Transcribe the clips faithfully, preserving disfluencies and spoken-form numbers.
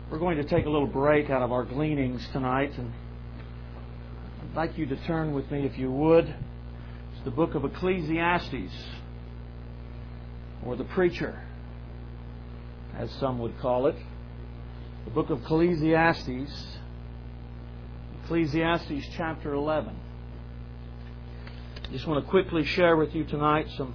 We're going to take a little break out of our gleanings tonight, and I'd like you to turn with me, if you would. It's the book of Ecclesiastes, or the Preacher, as some would call it. The book of Ecclesiastes, Ecclesiastes chapter eleven. I just want to quickly share with you tonight some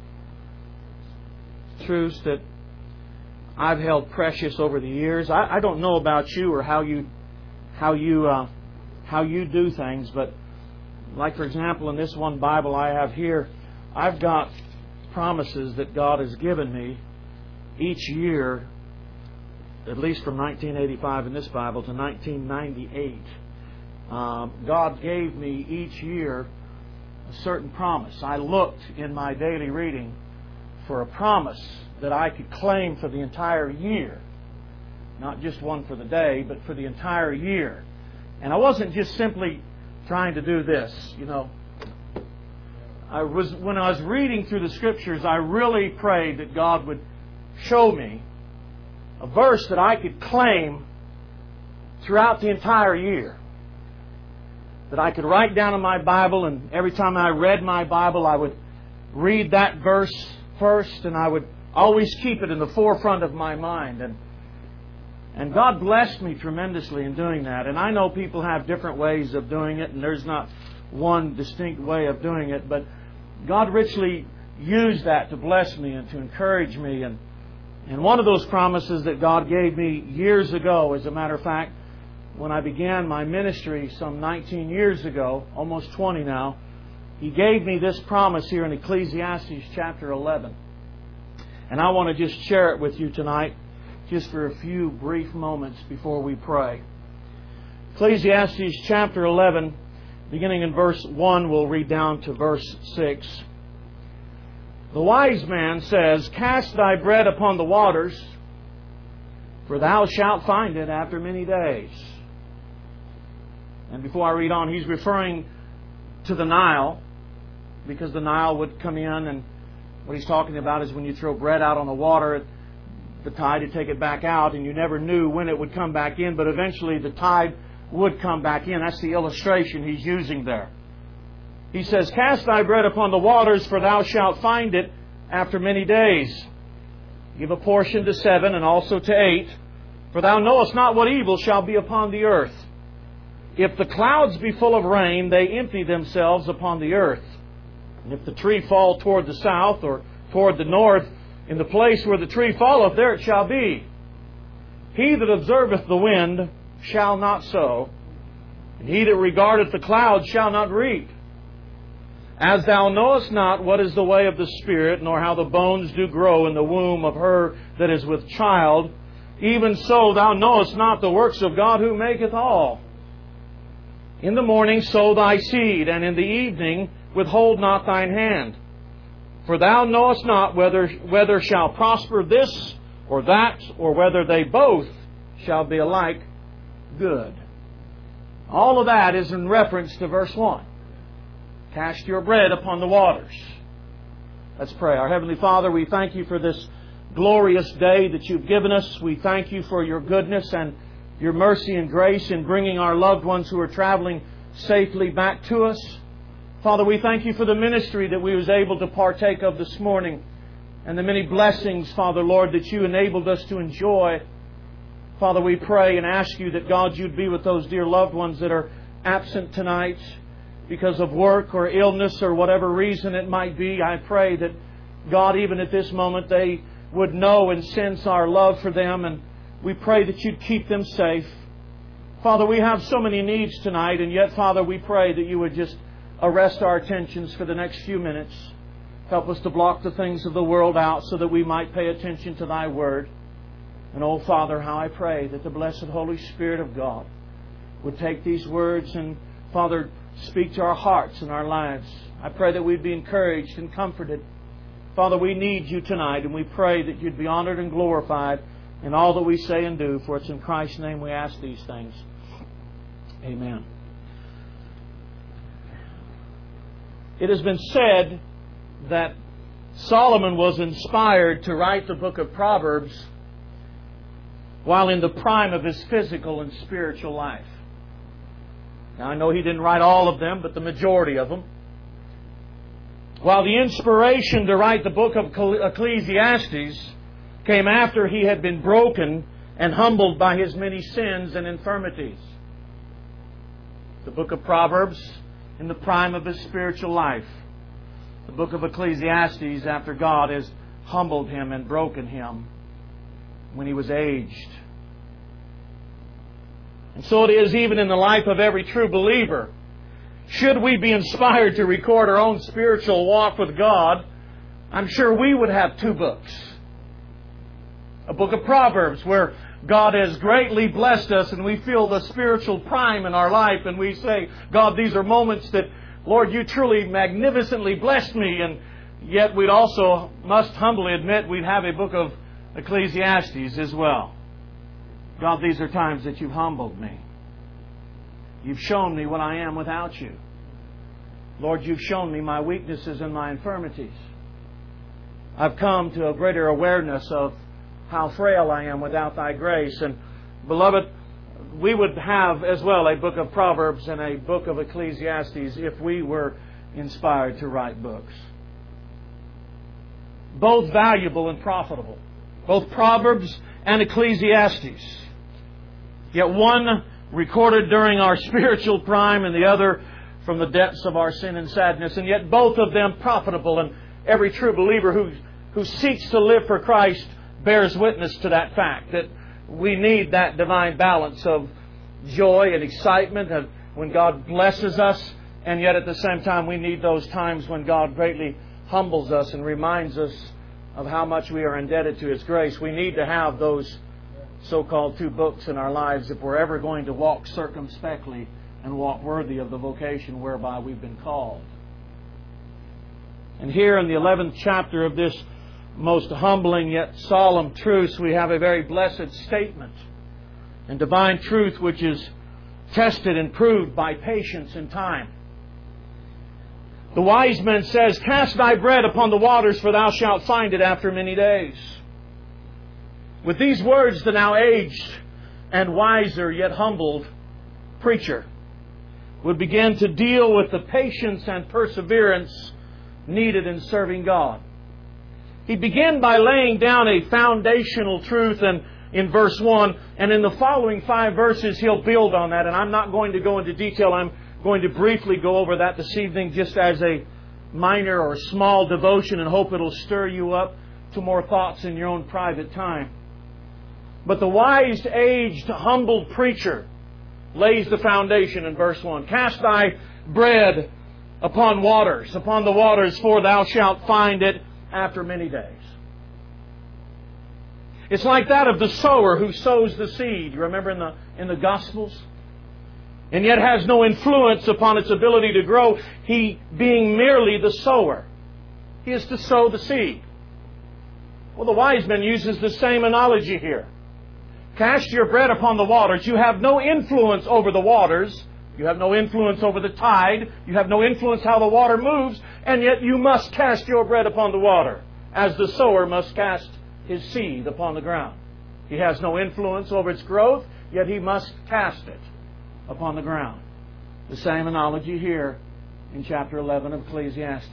truths that I've held precious over the years. I, I don't know about you or how you how you uh, how you do things, but like for example, in this one Bible I have here, I've got promises that God has given me each year, at least from nineteen eighty-five in this Bible to nineteen ninety-eight. Um, God gave me each year a certain promise. I looked in my daily reading for a promise that I could claim for the entire year. Not just one for the day, but for the entire year. And I wasn't just simply trying to do this, you know. I was, when I was reading through the Scriptures, I really prayed that God would show me a verse that I could claim throughout the entire year. That I could write down in my Bible, and every time I read my Bible, I would read that verse first, and I would always keep it in the forefront of my mind. And and God blessed me tremendously in doing that. And I know people have different ways of doing it, and there's not one distinct way of doing it, but God richly used that to bless me and to encourage me. And, and one of those promises that God gave me years ago, as a matter of fact, when I began my ministry some nineteen years ago, almost twenty now, He gave me this promise here in Ecclesiastes chapter eleven. And I want to just share it with you tonight, just for a few brief moments before we pray. Ecclesiastes chapter eleven, beginning in verse one, we'll read down to verse six. The wise man says, "Cast thy bread upon the waters, for thou shalt find it after many days." And before I read on, he's referring to the Nile, because the Nile would come in, and what he's talking about is when you throw bread out on the water, the tide would take it back out, and you never knew when it would come back in, but eventually the tide would come back in. That's the illustration he's using there. He says, "Cast thy bread upon the waters, for thou shalt find it after many days. Give a portion to seven, and also to eight, for thou knowest not what evil shall be upon the earth. If the clouds be full of rain, they empty themselves upon the earth. And if the tree fall toward the south or toward the north, in the place where the tree falleth, there it shall be. He that observeth the wind shall not sow, and he that regardeth the clouds shall not reap. As thou knowest not what is the way of the Spirit, nor how the bones do grow in the womb of her that is with child, even so thou knowest not the works of God who maketh all. In the morning sow thy seed, and in the evening withhold not thine hand. For thou knowest not whether whether shall prosper this or that, or whether they both shall be alike good." All of that is in reference to verse one. Cast your bread upon the waters. Let's pray. Our Heavenly Father, we thank You for this glorious day that You've given us. We thank You for Your goodness and Your mercy and grace in bringing our loved ones who are traveling safely back to us. Father, we thank You for the ministry that we was able to partake of this morning, and the many blessings, Father, Lord, that You enabled us to enjoy. Father, we pray and ask You that, God, You'd be with those dear loved ones that are absent tonight because of work or illness or whatever reason it might be. I pray that, God, even at this moment, they would know and sense our love for them, and we pray that You'd keep them safe. Father, we have so many needs tonight, and yet, Father, we pray that You would just arrest our attentions for the next few minutes. Help us to block the things of the world out so that we might pay attention to Thy Word. And, oh, Father, how I pray that the blessed Holy Spirit of God would take these words and, Father, speak to our hearts and our lives. I pray that we'd be encouraged and comforted. Father, we need You tonight, and we pray that You'd be honored and glorified in all that we say and do. For it's in Christ's name we ask these things. Amen. It has been said that Solomon was inspired to write the book of Proverbs while in the prime of his physical and spiritual life. Now, I know he didn't write all of them, but the majority of them. While the inspiration to write the book of Ecclesiastes came after he had been broken and humbled by his many sins and infirmities. The book of Proverbs in the prime of his spiritual life. The book of Ecclesiastes after God has humbled him and broken him when he was aged. And so it is even in the life of every true believer. Should we be inspired to record our own spiritual walk with God, I'm sure we would have two books. A book of Proverbs where God has greatly blessed us and we feel the spiritual prime in our life and we say, God, these are moments that, Lord, you truly magnificently blessed me. And yet we'd also must humbly admit we'd have a book of Ecclesiastes as well. God, these are times that you've humbled me. You've shown me what I am without you. Lord, you've shown me my weaknesses and my infirmities. I've come to a greater awareness of how frail I am without thy grace. And, beloved, we would have as well a book of Proverbs and a book of Ecclesiastes if we were inspired to write books. Both valuable and profitable. Both Proverbs and Ecclesiastes. Yet one recorded during our spiritual prime and the other from the depths of our sin and sadness. And yet both of them profitable. And every true believer who, who seeks to live for Christ bears witness to that fact. That we need that divine balance of joy and excitement and when God blesses us. And yet at the same time we need those times when God greatly humbles us and reminds us of how much we are indebted to His grace. We need to have those so-called two books in our lives if we're ever going to walk circumspectly and walk worthy of the vocation whereby we've been called. And here in the eleventh chapter of this most humbling yet solemn truths, we have a very blessed statement and divine truth which is tested and proved by patience and time. The wise man says, "Cast thy bread upon the waters, for thou shalt find it after many days." With these words, the now aged and wiser yet humbled preacher would begin to deal with the patience and perseverance needed in serving God. He began by laying down a foundational truth and in verse one, and in the following five verses he'll build on that. And I'm not going to go into detail. I'm going to briefly go over that this evening just as a minor or small devotion and hope it'll stir you up to more thoughts in your own private time. But the wise, aged, humbled preacher lays the foundation in verse one. "Cast thy bread upon waters, upon the waters, for thou shalt find it after many days." It's like that of the sower who sows the seed. You remember in the, in the Gospels? And yet has no influence upon its ability to grow, he being merely the sower. He is to sow the seed. Well, the wise man uses the same analogy here. Cast your bread upon the waters. You have no influence over the waters. You have no influence over the tide. You have no influence how the water moves. And yet you must cast your bread upon the water, as the sower must cast his seed upon the ground. He has no influence over its growth, yet he must cast it upon the ground. The same analogy here in chapter eleven of Ecclesiastes.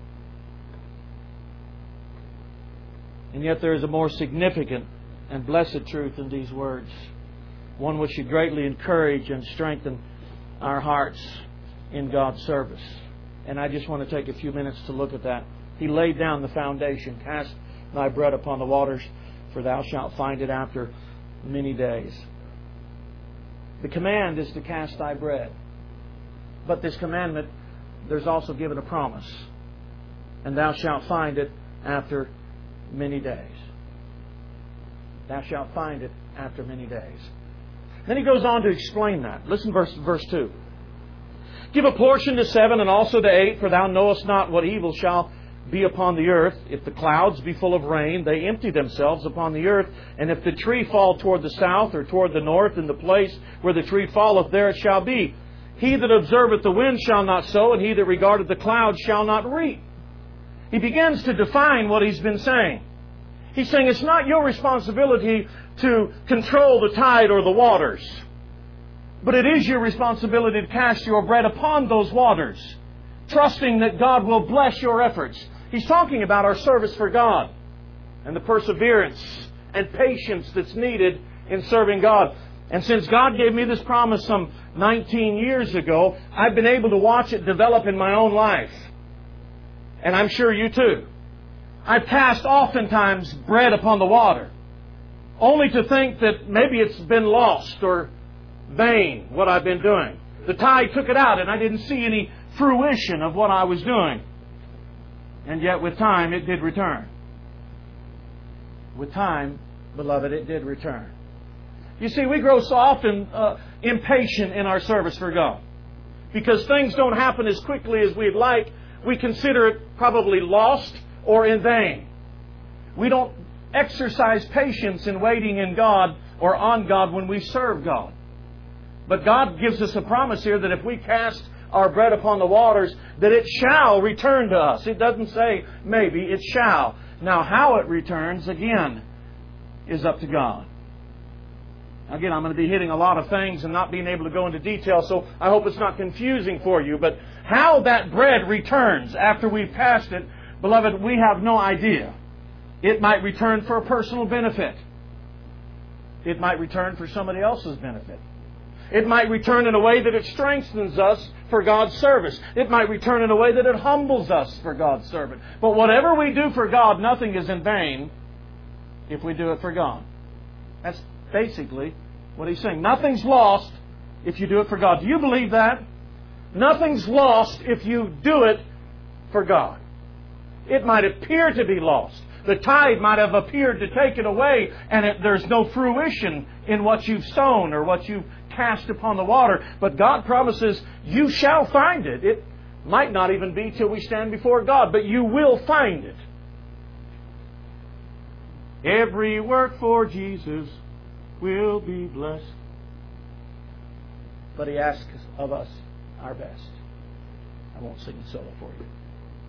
And yet there is a more significant and blessed truth in these words. One which should greatly encourage and strengthen our hearts in God's service. And I just want to take a few minutes to look at that. He laid down the foundation. "Cast thy bread upon the waters, for thou shalt find it after many days." The command is to cast thy bread. But this commandment, there's also given a promise. "And thou shalt find it after many days." Thou shalt find it after many days. Then he goes on to explain that. Listen verse verse two. "Give a portion to seven and also to eight, for thou knowest not what evil shall be upon the earth. If the clouds be full of rain, they empty themselves upon the earth. And if the tree fall toward the south or toward the north, in the place where the tree falleth, there it shall be. He that observeth the wind shall not sow, and he that regardeth the clouds shall not reap." He begins to define what he's been saying. He's saying it's not your responsibility to control the tide or the waters, but it is your responsibility to cast your bread upon those waters, trusting that God will bless your efforts. He's talking about our service for God and the perseverance and patience that's needed in serving God. And since God gave me this promise some nineteen years ago, I've been able to watch it develop in my own life. And I'm sure you too. I've cast oftentimes bread upon the water, only to think that maybe it's been lost or vain, what I've been doing. The tide took it out and I didn't see any fruition of what I was doing. And yet with time it did return. With time, beloved, it did return. You see, we grow so often uh, impatient in our service for God. Because things don't happen as quickly as we'd like, we consider it probably lost or in vain. We don't exercise patience in waiting in God or on God when we serve God. But God gives us a promise here that if we cast our bread upon the waters, that it shall return to us. It doesn't say maybe, it shall. Now, how it returns, again, is up to God. Again, I'm going to be hitting a lot of things and not being able to go into detail, so I hope it's not confusing for you. But how that bread returns after we've passed it, beloved, we have no idea. It might return for a personal benefit. It might return for somebody else's benefit. It might return in a way that it strengthens us for God's service. It might return in a way that it humbles us for God's service. But whatever we do for God, nothing is in vain if we do it for God. That's basically what he's saying. Nothing's lost if you do it for God. Do you believe that? Nothing's lost if you do it for God. It might appear to be lost. The tide might have appeared to take it away, and it, there's no fruition in what you've sown or what you've cast upon the water. But God promises you shall find it. It might not even be till we stand before God, but you will find it. Every work for Jesus will be blessed. But He asks of us our best. I won't sing the solo for you.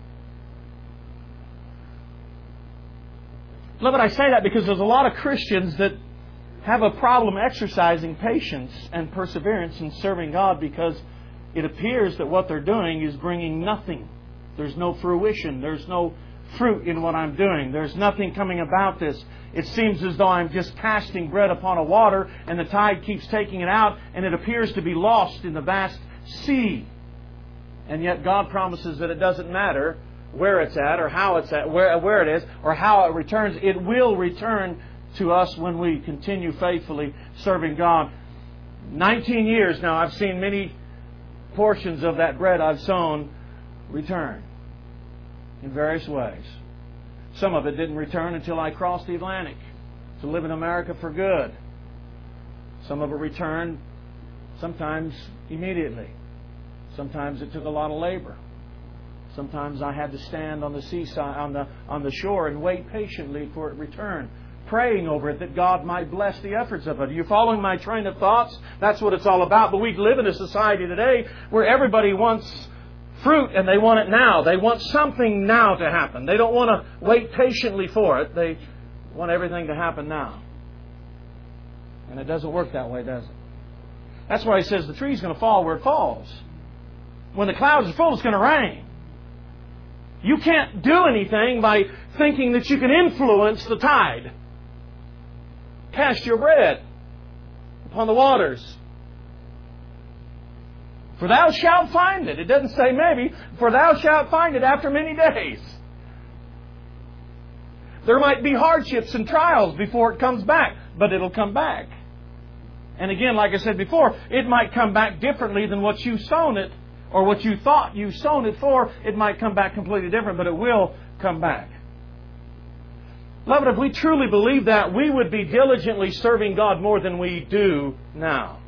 Beloved, I say that because there's a lot of Christians that have a problem exercising patience and perseverance in serving God because it appears that what they're doing is bringing nothing. There's no fruition. There's no fruit in what I'm doing. There's nothing coming about this. It seems as though I'm just casting bread upon a water and the tide keeps taking it out and it appears to be lost in the vast sea. And yet God promises that it doesn't matter where it's at or how it's at, where, where it is or how it returns. It will return to us when we continue faithfully serving God. nineteen years now, I've seen many portions of that bread I've sown return in various ways. Some of it didn't return until I crossed the Atlantic to live in America for good. Some of it returned sometimes immediately. Sometimes it took a lot of labor. Sometimes I had to stand on the seaside, on the on the shore, and wait patiently for it to return, praying over it that God might bless the efforts of it. Are you following my train of thoughts? That's what it's all about. But we live in a society today where everybody wants fruit and they want it now. They want something now to happen. They don't want to wait patiently for it. They want everything to happen now. And it doesn't work that way, does it? That's why He says the tree's going to fall where it falls. When the clouds are full, it's going to rain. You can't do anything by thinking that you can influence the tide. Cast your bread upon the waters. For thou shalt find it. It doesn't say maybe. For thou shalt find it after many days. There might be hardships and trials before it comes back, but it'll come back. And again, like I said before, it might come back differently than what you sown it, or what you thought you sown it for. It might come back completely different, but it will come back. Beloved, if we truly believe that, we would be diligently serving God more than we do now.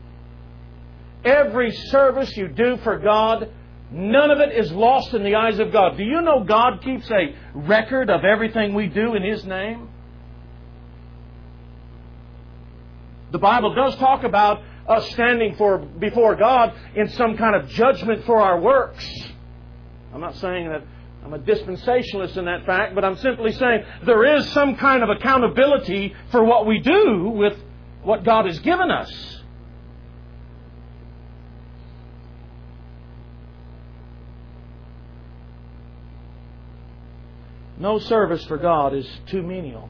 Every service you do for God, none of it is lost in the eyes of God. Do you know God keeps a record of everything we do in His name? The Bible does talk about us standing for before God in some kind of judgment for our works. I'm not saying that I'm a dispensationalist in that fact, but I'm simply saying there is some kind of accountability for what we do with what God has given us. No service for God is too menial.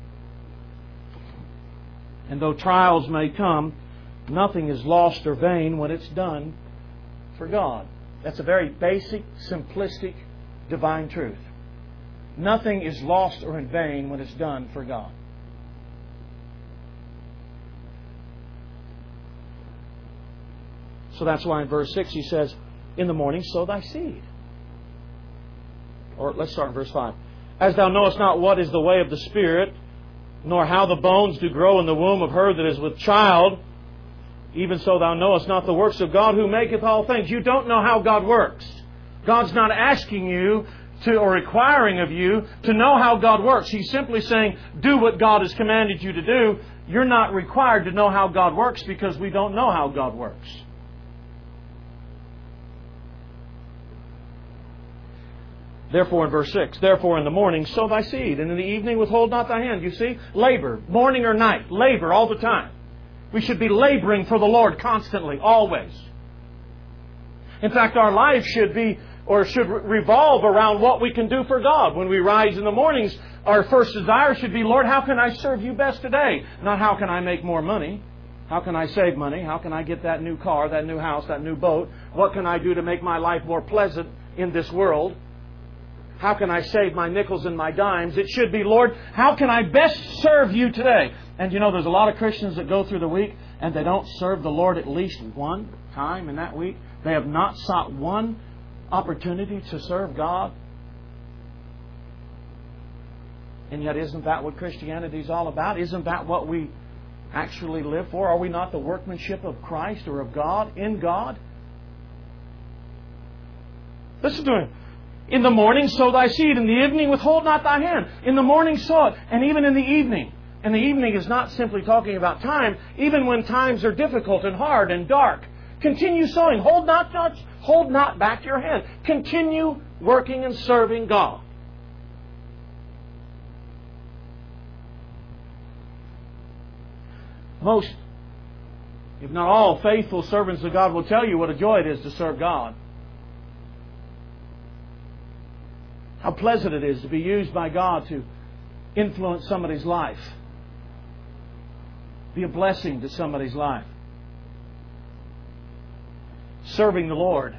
And though trials may come, nothing is lost or vain when it's done for God. That's a very basic, simplistic, divine truth. Nothing is lost or in vain when it's done for God. So that's why in verse six he says, in the morning sow thy seed. Or let's start in verse five. As thou knowest not what is the way of the Spirit, nor how the bones do grow in the womb of her that is with child, even so thou knowest not the works of God who maketh all things. You don't know how God works. God's not asking you to, or requiring of you to know how God works. He's simply saying, do what God has commanded you to do. You're not required to know how God works because we don't know how God works. Therefore, in verse six, therefore in the morning sow thy seed, and in the evening withhold not thy hand. You see, labor, morning or night, labor all the time. We should be laboring for the Lord constantly, always. In fact, our life should be, or should revolve around what we can do for God. When we rise in the mornings, our first desire should be, Lord, how can I serve you best today? Not how can I make more money? How can I save money? How can I get that new car, that new house, that new boat? What can I do to make my life more pleasant in this world? How can I save my nickels and my dimes? It should be, Lord, how can I best serve you today? And you know, there's a lot of Christians that go through the week and they don't serve the Lord at least one time in that week. They have not sought one opportunity to serve God. And yet, isn't that what Christianity is all about? Isn't that what we actually live for? Are we not the workmanship of Christ or of God, in God? Listen to him. In the morning sow thy seed, in the evening withhold not thy hand. In the morning sow it, and even in the evening. And the evening is not simply talking about time. Even when times are difficult and hard and dark, continue sowing. Hold not, not, hold not back your hand. Continue working and serving God. Most, if not all, faithful servants of God will tell you what a joy it is to serve God. How pleasant it is to be used by God to influence somebody's life. Be a blessing to somebody's life. Serving the Lord.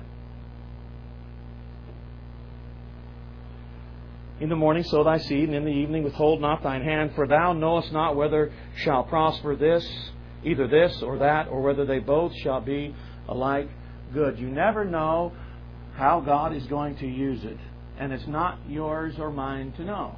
In the morning sow thy seed, and in the evening withhold not thine hand, for thou knowest not whether shall prosper this, either this or that, or whether they both shall be alike good. You never know how God is going to use it. And it's not yours or mine to know.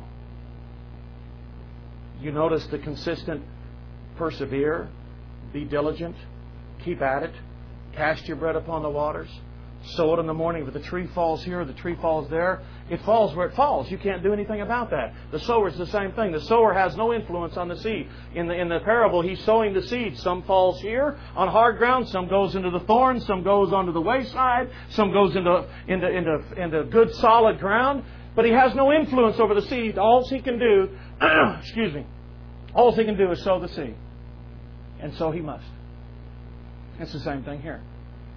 You notice the consistent persevere, be diligent, keep at it, cast your bread upon the waters, sow it in the morning. If the tree falls here, the tree falls there, it falls where it falls. You can't do anything about that. The sower is the same thing. The sower has no influence on the seed. In the in the parable, he's sowing the seed. Some falls here on hard ground, some goes into the thorns, some goes onto the wayside, some goes into into into into good solid ground. But he has no influence over the seed. All he can do, excuse me, all he can do is sow the seed, and so he must. It's the same thing here.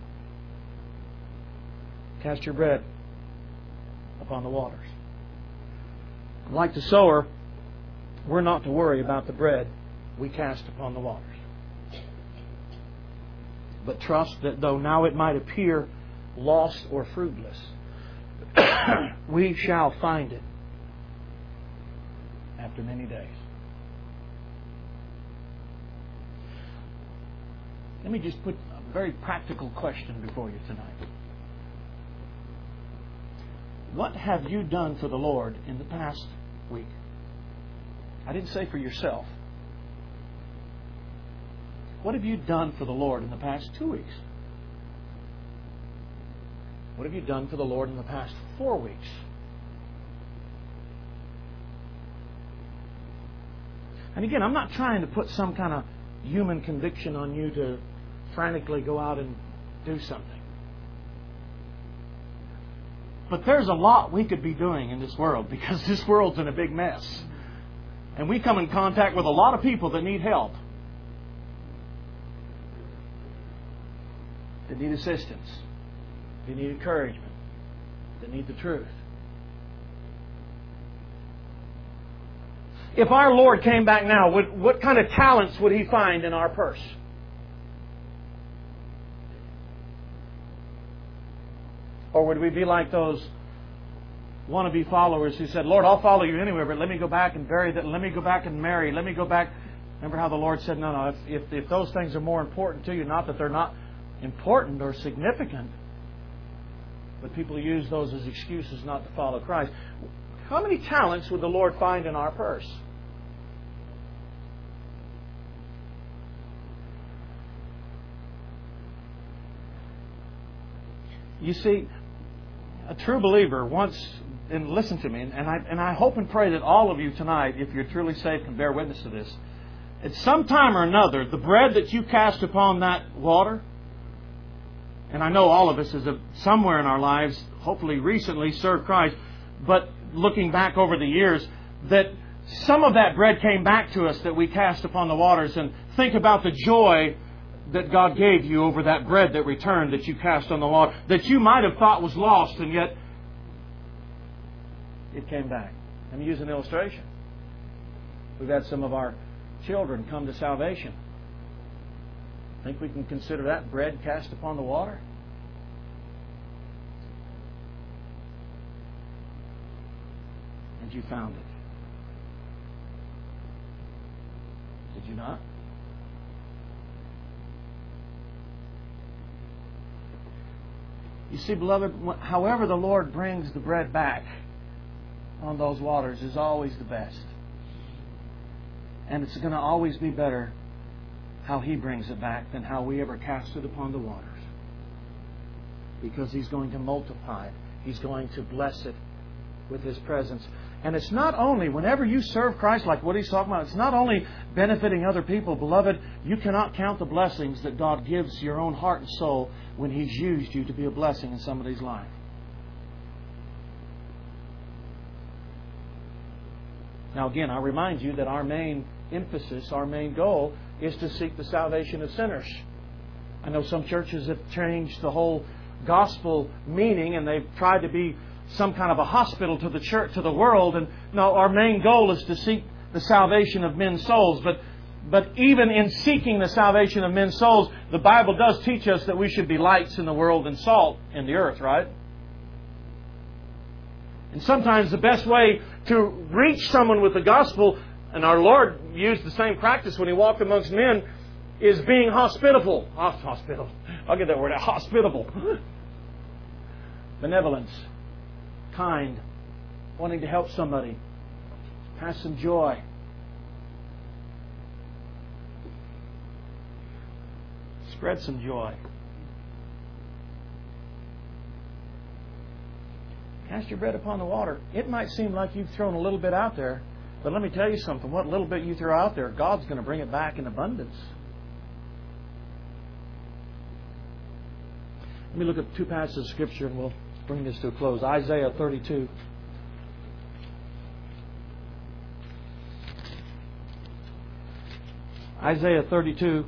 Cast your bread upon the waters. Like the sower, we're not to worry about the bread we cast upon the waters. But trust that though now it might appear lost or fruitless, we shall find it after many days. Let me just put a very practical question before you tonight. What have you done for the Lord in the past week? I didn't say for yourself. What have you done for the Lord in the past two weeks? What have you done for the Lord in the past four weeks? And again, I'm not trying to put some kind of human conviction on you to frantically go out and do something. But there's a lot we could be doing in this world because this world's in a big mess. And we come in contact with a lot of people that need help. That need assistance. They need encouragement. They need the truth. If our Lord came back now, what, what kind of talents would He find in our purse? Or would we be like those wannabe followers who said, Lord, I'll follow you anywhere, but let me go back and bury that. Let me go back and marry. Let me go back. Remember how the Lord said, no, no, if, if, if those things are more important to you, not that they're not important or significant, but people use those as excuses not to follow Christ. How many talents would the Lord find in our purse? You see, a true believer wants, and listen to me, and I, and I hope and pray that all of you tonight, if you're truly saved, can bear witness to this. At some time or another, the bread that you cast upon that water, and I know all of us is a, somewhere in our lives, hopefully recently, served Christ, but looking back over the years, that some of that bread came back to us that we cast upon the waters. And think about the joy that God gave you over that bread that returned that you cast on the water, that you might have thought was lost, and yet it came back. Let me use an illustration. We've had some of our children come to salvation. Think we can consider that bread cast upon the water? And you found it. Did you not? You see, beloved, however the Lord brings the bread back on those waters is always the best. And it's going to always be better how He brings it back than how we ever cast it upon the waters. Because He's going to multiply it. He's going to bless it with His presence. And it's not only, whenever you serve Christ, like what He's talking about, it's not only benefiting other people. Beloved, you cannot count the blessings that God gives your own heart and soul when He's used you to be a blessing in somebody's life. Now again, I remind you that our main emphasis, our main goal, is to seek the salvation of sinners. I know some churches have changed the whole gospel meaning, and they've tried to be some kind of a hospital to the church, to the world. And no, our main goal is to seek the salvation of men's souls. But but even in seeking the salvation of men's souls, the Bible does teach us that we should be lights in the world and salt in the earth, right? And sometimes the best way to reach someone with the gospel, and our Lord used the same practice when He walked amongst men, is being hospitable. Hospitable. I'll get that word out. Hospitable. Benevolence. Kind. Wanting to help somebody. Pass some joy. Spread some joy. Cast your bread upon the water. It might seem like you've thrown a little bit out there, but let me tell you something. What little bit you throw out there, God's going to bring it back in abundance. Let me look at two passages of Scripture and we'll bring this to a close. Isaiah thirty-two. Isaiah thirty-two,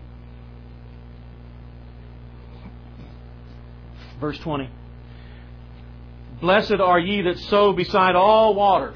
verse twenty. Blessed are ye that sow beside all waters.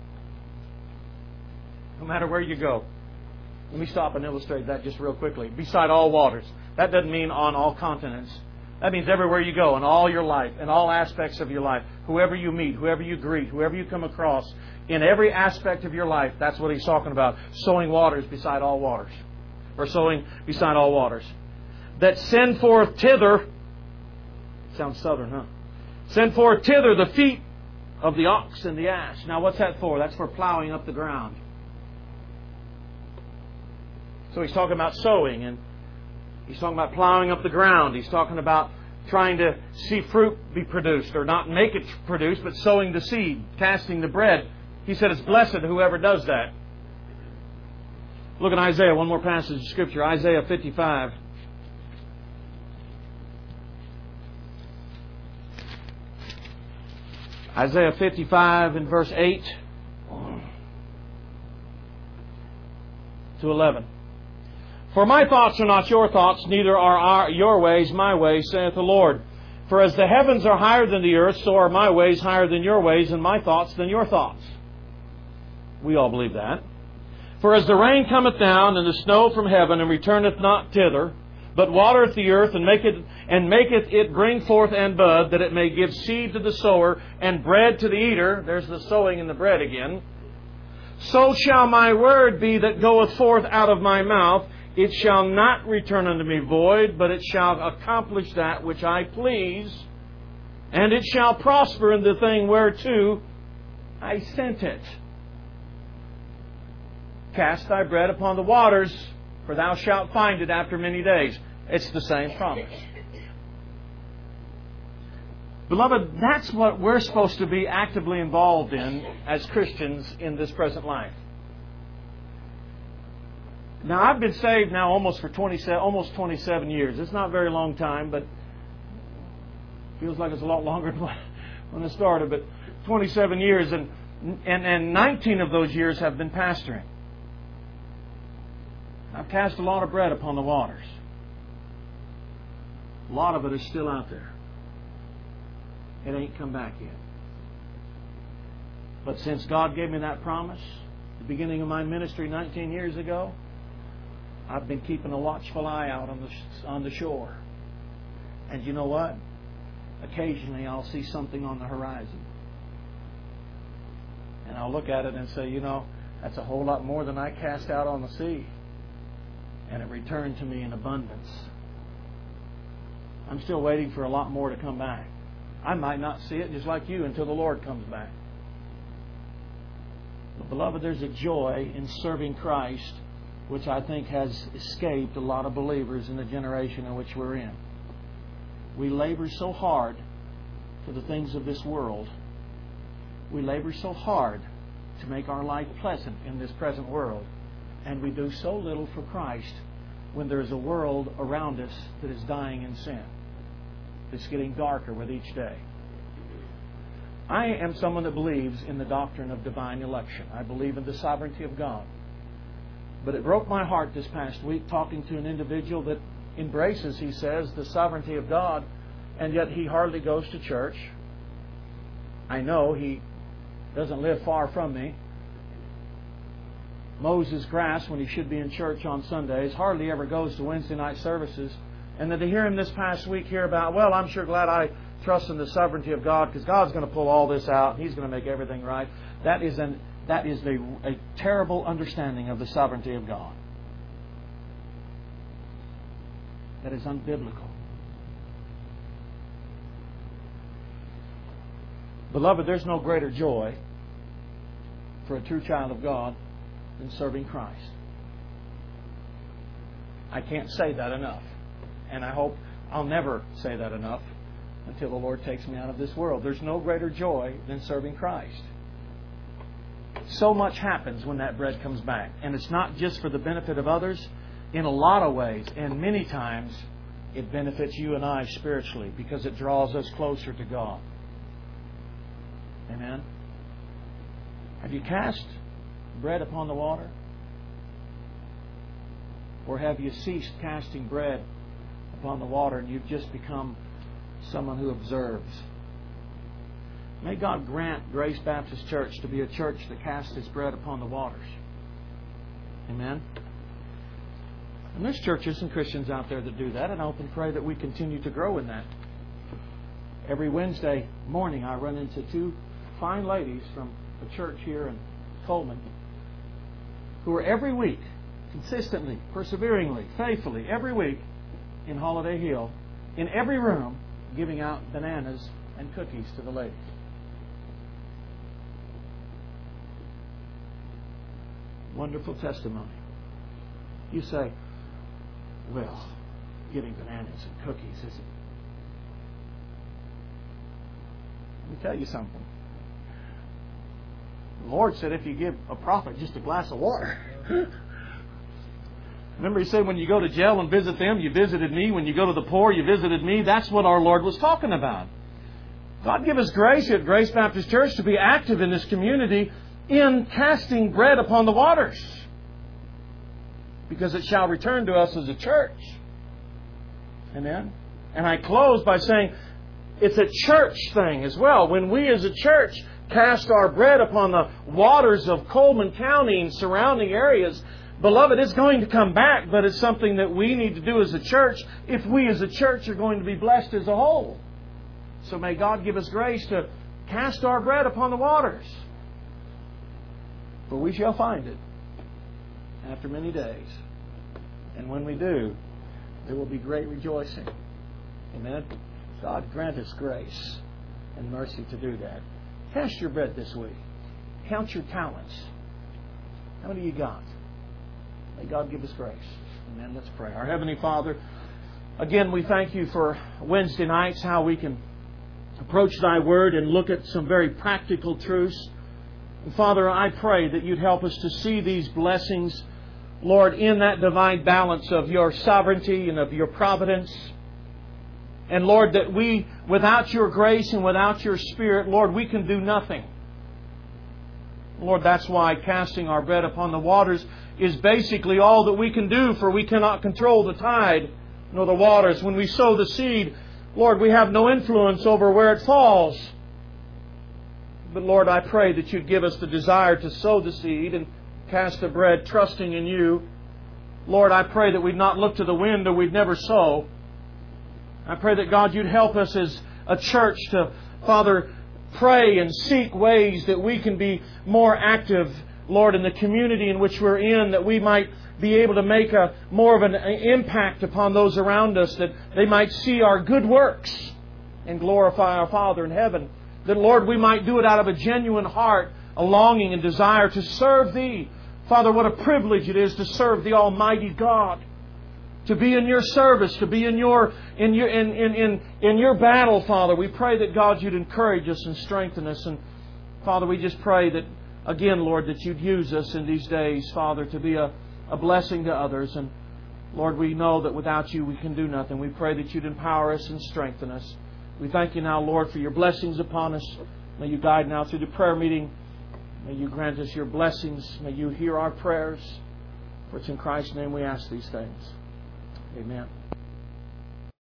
No matter where you go. Let me stop and illustrate that just real quickly. Beside all waters. That doesn't mean on all continents. That means everywhere you go, in all your life, in all aspects of your life. Whoever you meet, whoever you greet, whoever you come across, in every aspect of your life, that's what he's talking about. Sowing waters beside all waters. Or sowing beside all waters. That send forth thither. Sounds southern, huh? Send forth thither the feet of the ox and the ass. Now what's that for? That's for plowing up the ground. So he's talking about sowing, and he's talking about plowing up the ground. He's talking about trying to see fruit be produced, or not make it produce, but sowing the seed, casting the bread. He said it's blessed whoever does that. Look at Isaiah, one more passage of Scripture. Isaiah fifty-five. Isaiah fifty-five and verse eight to eleven. For my thoughts are not your thoughts, neither are our, your ways my ways, saith the Lord. For as the heavens are higher than the earth, so are my ways higher than your ways, and my thoughts than your thoughts. We all believe that. For as the rain cometh down, and the snow from heaven, and returneth not thither, but watereth the earth, and maketh, and maketh it bring forth and bud, that it may give seed to the sower, and bread to the eater. There's the sowing and the bread again. So shall my word be that goeth forth out of my mouth. It shall not return unto me void, but it shall accomplish that which I please, and it shall prosper in the thing whereto I sent it. Cast thy bread upon the waters, for thou shalt find it after many days. It's the same promise. Beloved, that's what we're supposed to be actively involved in as Christians in this present life. Now, I've been saved now almost for twenty-seven, almost twenty-seven years. It's not a very long time, but feels like it's a lot longer than when I started. But twenty-seven years, and and and nineteen of those years have been pastoring. I've cast a lot of bread upon the waters. A lot of it is still out there. It ain't come back yet. But since God gave me that promise, the beginning of my ministry nineteen years ago, I've been keeping a watchful eye out on the on the shore. And you know what? Occasionally I'll see something on the horizon. And I'll look at it and say, you know, that's a whole lot more than I cast out on the sea. And it returned to me in abundance. I'm still waiting for a lot more to come back. I might not see it just like you until the Lord comes back. But beloved, there's a joy in serving Christ which I think has escaped a lot of believers in the generation in which we're in. We labor so hard for the things of this world. We labor so hard to make our life pleasant in this present world. And we do so little for Christ when there's a world around us that is dying in sin. It's getting darker with each day. I am someone that believes in the doctrine of divine election. I believe in the sovereignty of God. But it broke my heart this past week talking to an individual that embraces, he says, the sovereignty of God, and yet he hardly goes to church. I know he doesn't live far from me. Mows his grass when he should be in church on Sundays, hardly ever goes to Wednesday night services. And then to hear him this past week hear about, well, I'm sure glad I trust in the sovereignty of God because God's going to pull all this out and He's going to make everything right. That is an That is a, a terrible understanding of the sovereignty of God. That is unbiblical. Beloved, there's no greater joy for a true child of God than serving Christ. I can't say that enough. And I hope I'll never say that enough until the Lord takes me out of this world. There's no greater joy than serving Christ. So much happens when that bread comes back. And it's not just for the benefit of others. In a lot of ways, and many times, it benefits you and I spiritually because it draws us closer to God. Amen? Have you cast bread upon the water? Or have you ceased casting bread upon the water and you've just become someone who observes? May God grant Grace Baptist Church to be a church that casts its bread upon the waters. Amen? And there's churches and Christians out there that do that, and I hope and pray that we continue to grow in that. Every Wednesday morning I run into two fine ladies from a church here in Coleman who are every week, consistently, perseveringly, faithfully, every week in Holiday Hill, in every room, giving out bananas and cookies to the ladies. Wonderful testimony. You say, well, giving bananas and cookies isn't. Let me tell you something. The Lord said if you give a prophet just a glass of water. Remember He said when you go to jail and visit them, you visited me. When you go to the poor, you visited me. That's what our Lord was talking about. God give us grace at Grace Baptist Church to be active in this community in casting bread upon the waters. Because it shall return to us as a church. Amen? And I close by saying it's a church thing as well. When we as a church cast our bread upon the waters of Coleman County and surrounding areas, beloved, it's going to come back, but it's something that we need to do as a church if we as a church are going to be blessed as a whole. So may God give us grace to cast our bread upon the waters. For we shall find it after many days. And when we do, there will be great rejoicing. Amen. God grant us grace and mercy to do that. Cast your bread this week. Count your talents. How many you got? May God give us grace. Amen. Let's pray. Our Heavenly Father, again, we thank You for Wednesday nights, how we can approach Thy Word and look at some very practical truths. And Father, I pray that You'd help us to see these blessings, Lord, in that divine balance of Your sovereignty and of Your providence. And Lord, that we, without Your grace and without Your Spirit, Lord, we can do nothing. Lord, that's why casting our bread upon the waters is basically all that we can do, for we cannot control the tide nor the waters. When we sow the seed, Lord, we have no influence over where it falls. But Lord, I pray that You'd give us the desire to sow the seed and cast the bread, trusting in You. Lord, I pray that we'd not look to the wind or we'd never sow. I pray that, God, You'd help us as a church to, Father, pray and seek ways that we can be more active, Lord, in the community in which we're in, that we might be able to make a more of an impact upon those around us, that they might see our good works and glorify our Father in heaven. That, Lord, we might do it out of a genuine heart, a longing and desire to serve Thee. Father, what a privilege it is to serve the Almighty God. To be in Your service, to be in Your in your in, in, in, in Your battle, Father. We pray that, God, You'd encourage us and strengthen us. And Father, we just pray that, again, Lord, that You'd use us in these days, Father, to be a, a blessing to others. And Lord, we know that without You we can do nothing. We pray that You'd empower us and strengthen us. We thank You now, Lord, for Your blessings upon us. May You guide now through the prayer meeting. May You grant us Your blessings. May You hear our prayers. For it's in Christ's name we ask these things. Amen.